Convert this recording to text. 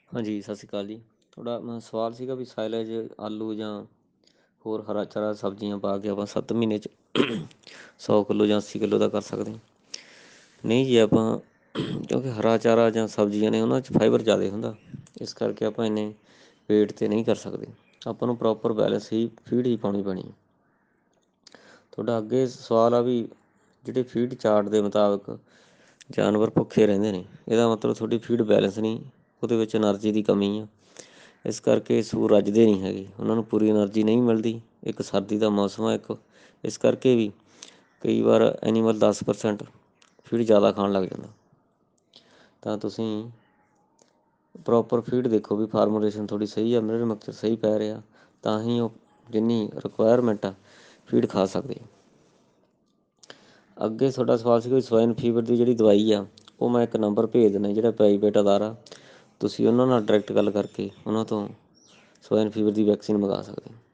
ਹਾਂਜੀ, ਸਤਿ ਸ਼੍ਰੀ ਅਕਾਲ ਜੀ। ਤੁਹਾਡਾ ਸਵਾਲ ਸੀਗਾ ਵੀ ਸਾਈਲੇਜ ਆਲੂ ਜਾਂ ਹੋਰ ਹਰਾ ਚਾਰਾ ਸਬਜ਼ੀਆਂ ਪਾ ਕੇ ਆਪਾਂ 7 ਮਹੀਨੇ 'ਚ 100 ਕਿੱਲੋ ਜਾਂ 80 ਕਿੱਲੋ ਦਾ ਕਰ ਸਕਦੇ ਹਾਂ। ਨਹੀਂ ਜੀ, ਆਪਾਂ ਕਿਉਂਕਿ ਹਰਾ ਚਾਰਾ ਜਾਂ ਸਬਜ਼ੀਆਂ ਨੇ ਉਹਨਾਂ 'ਚ ਫਾਈਬਰ ਜ਼ਿਆਦਾ ਹੁੰਦਾ, ਇਸ ਕਰਕੇ ਆਪਾਂ ਇੰਨੇ ਵੇਟ 'ਤੇ ਨਹੀਂ ਕਰ ਸਕਦੇ। ਆਪਾਂ ਨੂੰ ਪ੍ਰੋਪਰ ਬੈਲੈਂਸ ਹੀ ਫੀਡ ਹੀ ਪਾਉਣੀ ਪੈਣੀ ਹੈ। ਤੁਹਾਡਾ ਅੱਗੇ ਸਵਾਲ ਆ ਵੀ ਜਿਹੜੇ ਫੀਡ ਚਾਰਟ ਦੇ ਮੁਤਾਬਕ ਜਾਨਵਰ ਭੁੱਖੇ ਰਹਿੰਦੇ ਨੇ, ਇਹਦਾ ਮਤਲਬ ਤੁਹਾਡੀ ਫੀਡ ਬੈਲੈਂਸ ਨਹੀਂ, ਉਹਦੇ ਵਿੱਚ ਐਨਰਜੀ ਦੀ ਕਮੀ ਆ। ਇਸ ਕਰਕੇ ਸੂਰ ਰੱਜਦੇ ਨਹੀਂ ਹੈਗੇ, ਉਹਨਾਂ ਨੂੰ ਪੂਰੀ ਐਨਰਜੀ ਨਹੀਂ ਮਿਲਦੀ। ਇੱਕ ਸਰਦੀ ਦਾ ਮੌਸਮ ਆ, ਇਸ ਕਰਕੇ ਵੀ ਕਈ ਵਾਰ ਐਨੀਮਲ 10% ਫੀਡ ਜ਼ਿਆਦਾ ਖਾਣ ਲੱਗ ਜਾਂਦਾ। ਤਾਂ ਤੁਸੀਂ ਪ੍ਰੋਪਰ ਫੀਡ ਦੇਖੋ ਵੀ ਫਾਰਮੂਲੇਸ਼ਨ ਤੁਹਾਡੀ ਸਹੀ ਆ, ਮਿਨਰਲ ਮਿਕਸਚਰ ਸਹੀ ਪੈ ਰਿਹਾ, ਤਾਂ ਹੀ ਉਹ ਜਿੰਨੀ ਰਿਕੁਆਇਰਮੈਂਟ ਆ ਫੀਡ ਖਾ ਸਕਦੇ। ਅੱਗੇ ਤੁਹਾਡਾ ਸਵਾਲ ਸੀ ਕੋਈ ਸਵਾਈਨ ਫੀਵਰ ਦੀ ਜਿਹੜੀ ਦਵਾਈ ਆ, ਉਹ ਮੈਂ ਇੱਕ ਨੰਬਰ ਭੇਜ ਦਿੰਦਾ, ਜਿਹੜਾ ਪ੍ਰਾਈਵੇਟ ਅਦਾਰਾ, ਤੁਸੀਂ ਉਹਨਾਂ ਨਾਲ ਡਾਇਰੈਕਟ ਗੱਲ ਕਰਕੇ ਉਹਨਾਂ ਤੋਂ ਸਵਾਈਨ ਫੀਵਰ ਦੀ ਵੈਕਸੀਨ ਮੰਗਵਾ ਸਕਦੇ ਹੋ।